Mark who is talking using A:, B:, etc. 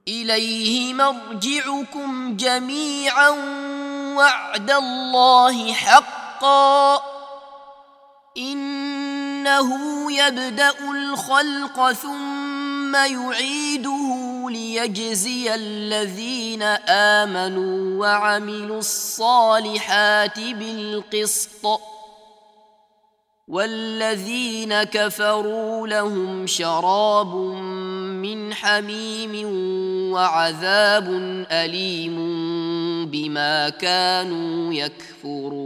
A: إليه مرجعكم جميعا وعد الله حقا إنه يبدأ الخلق ثم يعيده ليجزي الذين آمنوا وعملوا الصالحات بالقسط والذين كفروا لهم شراب من حميم وعذاب أليم بما كانوا يكفرون.